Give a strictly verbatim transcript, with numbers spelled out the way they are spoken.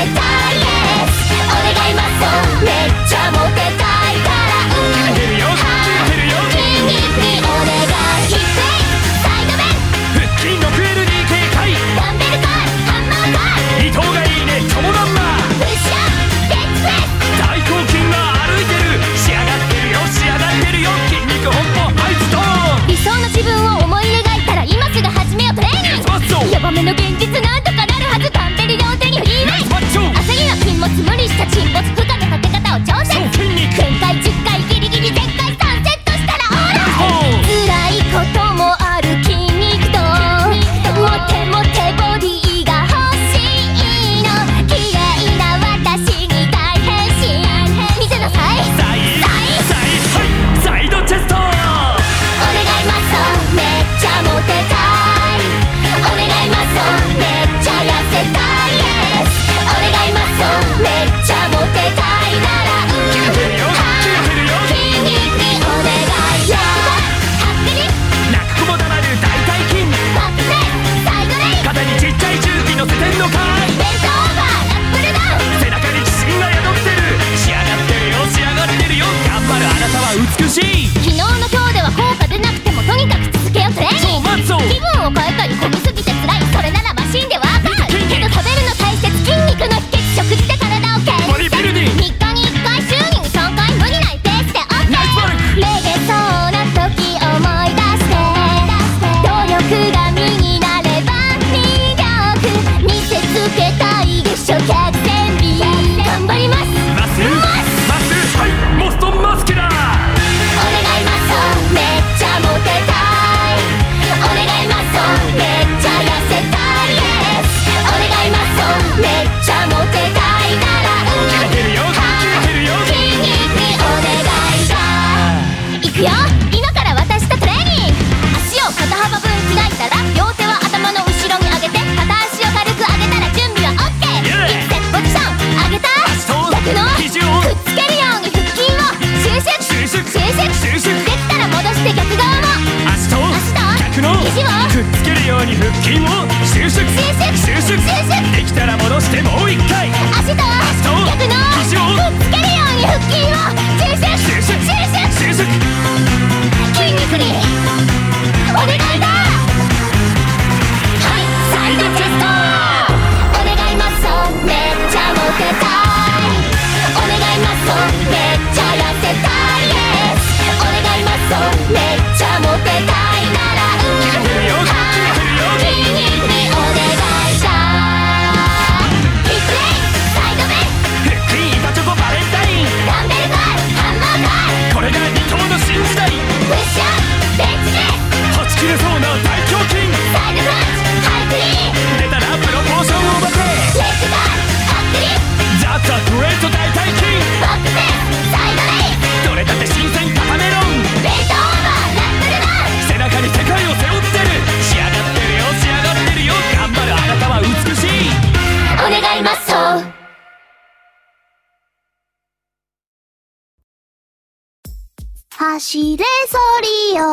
たいです。お願いマッソ、めっちゃモテたいからうん聞いてるよ聞いてるよ筋肉にお願い。ヒップレイサイドベン腹筋 ろくエルディー 警戒ダンベルカーハンマーカー伊藤がいいねチョモランマプッシュアップベックプレス大胸筋が歩いてる仕上がってるよ仕上がってるよ筋肉本舗アイストーン理想の自分を思い描いたら今すぐ始めようトレーニング。ヤバめの現実なんとかなるはず。ダンベル両手にフリーウェイマッチョ朝日は禁物無理した沈没負荷の立て方を調整。 そう筋肉全開じゅっかいギリギリ全開さんセットしたらオーライ。辛いこともある筋肉とモテモテボディが欲しいの。綺麗な私に大変身見せなさい。 サイサイはいサイドチェストお願いマッソめっちゃモテたい。お願いマッソめっちゃ痩せたいです。お願いマッソめっちゃモテたいならうん聞いてるよ聞いてるよ筋肉にお願いやハックリ泣く子も黙る大腿筋バックプレスサイドレイ肩にちっちゃい重機乗せてんのかいベントオーバーラップルダウン背中に自信が宿ってる仕上がってるよ仕上がってるよ頑張るあなたは美しい昨日の今日では効果出なくてもとにかく続けようトレーニング。 そうマッチョ気分を変えたりこぎすぎて辛いそれならマシンでワークアウト。けど食べるの大切筋肉の秘訣食事で体をケアボディビルディングみっかにいっかい週にさんかい無理ないペースで OK。 ナイスワークめげそうな時思い出して努力が身になれば魅力見せつけたいでしょ百戦錬頑張ります。 マスマスはいモストマスキュラーお願いマッソめっちゃモテたい。お願いマッソめっちゃ痩せたいです。お願いマッソめっちゃモテたいならうん聞いてるよ聞いてるよ筋肉にお願いだ。いくよ今から私とトレーニング。足を肩幅分開いたら両手は頭の後ろに上げて片足を軽く上げたら準備は OK。 イエーイいくセットポジション上げたと逆の肘をくっつけるように腹筋を収縮収縮収縮収縮できたら戻して逆側も足と足と逆の肘をくっつけるように腹筋を収縮収縮収縮収縮できたら戻してもう一回足とと逆の肘をくっつけるように腹筋を収縮収縮収縮収縮筋肉にお願いだ。はいサイドチェストお願いマッソめっちゃモテたい。お願いマッソめっちゃ痩せたいです。お願いマッソめっちゃモテたいならうん聞いてるよ聞いてるよ筋肉にお願いだ。ヒップレイサイドベン腹筋板チョコバレンタインダンベルカーハンマーカーこれが二頭の新時代プッシュアップベンチプレスはち切れそうな大胸筋サイドクラッチハイクリーン出たらプロポーションを待てレッグガーハックリーンザ・ザ・グレート大腿筋バックプレスサイドレイどれだって新鮮固メロンベントオーバーラップルダウン背中に世界を背負ってる仕上がってるよ仕上がってるよ頑張るあなたは美しいお願いマッソ走れソリオ